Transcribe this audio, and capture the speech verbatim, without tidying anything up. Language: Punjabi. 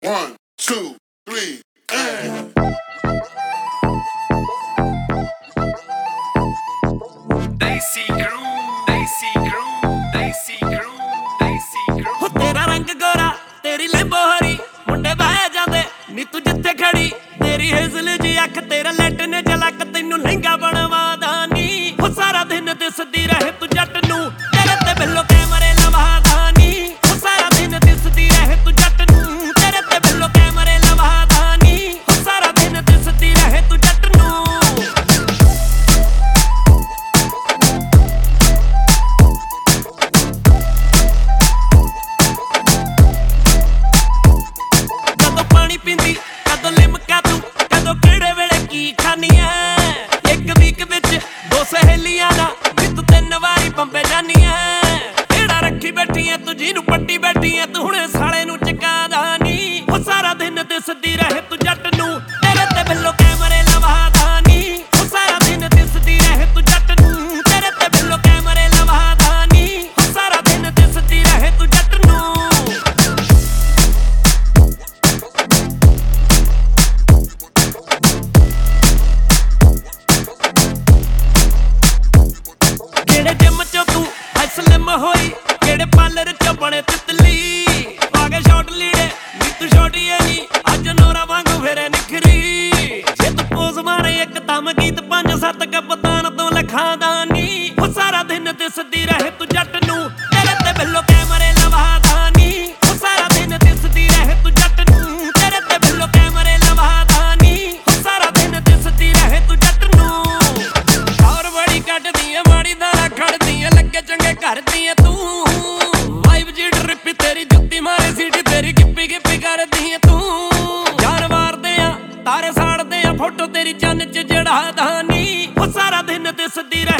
One, two, three, and Desi crew, Desi crew, Desi crew, Desi crew. ਹੋ ਤੇਰਾ ਰੰਗ ਗੋਰਾ ਤੇਰੀ ਲੈਂਬੋ ਹਰੀ ਮੁੰਡੇ ਬਹਿ ਜਾਂਦੇ ਨੀ ਤੂੰ ਜਿੱਥੇ ਖੜੀ ਤੇਰੀ ਹੇਜ਼ਲ ਜੀ ਅੱਖ ਤੇਰਾ ਲੈਟ ਨੇ ਝਲਕ ਤੈਨੂੰ ਲਹਿੰਗਾ ਬਣਵਾਦਾ ਨੀ ਹੋ ਸਾਰਾ ਦਿਨ ਦਿਸਦੀ ਰਹੇ ਤੂੰ ਜੱਟ ਨੂੰ ਤੇਰੇ ਤੇ ਬਿੱਲੋ ਕੈਮਰੇ ਲਵਾਦਾ ਨੀ ਹੋ ਸਾਰਾ ਦਿਨ ਦਿਸਦੀ ਰਹੇ ਤੂੰ ਜੱਟ ਨੂੰ ਤੇਰੇ ਤੇ ਬਿੱਲੋ ਕੈਮਰੇ ਲਵਾਦਾ ਨੀ ਹੋ ਸਾਰਾ ਦਿਨ ਦਿਸਦੀ ਰਹੇ ਤੂੰ ਜੱਟ ਨੂੰ ਕਦੋਂ ਪਾਣੀ ਪੀਂਦੀ ਕਦੋਂ ਲਿਮਕਾ ਤੂੰ ਕਦੋਂ ਕਿਹੜੇ ਵੇਲੇ ਕੀ ਖਾਨੀ ਐ ਇੱਕ ਵੀਕ ਵਿੱਚ ਦੋ ਸਹੇਲੀਆਂ ਦਾ ਵੀ ਤੂੰ ਤਿੰਨ ਵਾਰੀ ਬੰਬੇ ਜਾਨੀ ਐ ਕਿਹੜਾ ਰੱਖੀ ਬੈਠੀ ਐ ਤੂੰ ਜਿਹਨੂੰ ਪੱਟੀ ਬੈਠੀ ਐ ਤੂੰ ਹੁਣੇ ਸਾਲੇ ਨੂੰ ਚਕਾਦਾ ਨੀ ਉਹ ਸਾਰਾ ਦਿਨ ਦਿਸਦੀ ਰਹੇ ਤੂੰ ਜੱਟ ਨੂੰ ਤੇਰੇ ਤੇ ਬਿੱਲੋ ਕੈਮਰੇ ਲਵਾਦਾ ਨੀ ਉਹ ਸਾਰਾ ਦਿਨ ਦਿਸਦੀ ਰਹੇ ਤੂੰ ਜੱਟ ਨੂੰ ਤੇਰੇ ਤੇ ਬਿੱਲੋ ਕੈਮਰੇ ਲਵਾਦਾ ਨੀ ਉਹ ਸਾਰਾ ਦਿਨ ਦਿਸਦੀ ਰਹੇ ਤੂੰ ਜੱਟ ਨੂੰ ਕਿਹੜੇ ਜਿਮ ਚੋਂ ਤੂੰ ਸਲਿਮ ਹੋਈ ਕਿਹੜੇ ਪਾਰਲਰ ਚੋਂ ਬਣੇ ਤਿਤਲੀ ਪਾ ਕੇ ਸ਼ਾਰਟ ਲੀੜੇ ਨੀ ਤੂੰ ਛੋਟੀ ਐ ਨੀ ਅੱਜ ਨੋਰਾ ਵਾਂਗੂ ਫੇਰੇ ਨਿਖਰੀ ਜੇ ਤੂੰ ਪੋਜ਼ ਮਾਰੇ ਇੱਕ ਦਮ ਗੀਤ ਪੰਜ ਸੱਤ ਕਪਤਾਨ ਤੋਂ ਲਿਖਾਂਦਾ ਨੀ ਉਹ ਸਾਰਾ ਦਿਨ ਦਿਸਦੀ ਰਹੇ ਤੂੰ ਜੱਟ ਨੂੰ ਤੇਰੇ ਤੇ ਬਿੱਲੋ ਕੈਮਰੇ ਲਵਾਦਾ ਨੀ ਉਹ ਸਾਰਾ ਦਿਨ ਦਿਸਦੀ ਰਹੇ ਤੂੰ ਜੱਟ ਨੂੰ ਤੇਰੇ ਤੇ ਬਿੱਲੋ ਕੈਮਰੇ ਲਵਾਦਾ ਨੀ ਉਹ ਸਾਰਾ ਦਿਨ ਦਿਸਦੀ ਰਹੇ ਤੂੰ ਜੱਟ ਨੂੰ ਔਰ ਬੜੀ ਕੱਢਦੀ ਐ ਮਾੜੀ ਦਾਣਾ ਖੜਦੀ ਐ ਲੱਗੇ ਚੰਗੇ ਕਰਦੀ ਐ ਤੂੰ ਵਾਈਬ ਜੀ ਡਰਿੱਪੀ ਤੇਰੀ ਜੁੱਤੀ ਮਾਰੇ ਸੀਟੀ ਤੇਰੀ ਗਿੱਪੀ ਗਿੱਪੀ ਕਰਦੀ ਐ ਤੂੰ ਜਾਨ ਮਾਰਦੇ ਆ ਤਾਰੇ ਸਾੜਦੇ ਆ ਫੋਟੋ ਤੇਰੀ ਚੰਨ ਚ ਜੜਾਦਾ ਨੀ ਉਹ ਸਾਰਾ ਦਿਨ ਦਿਸਦੀ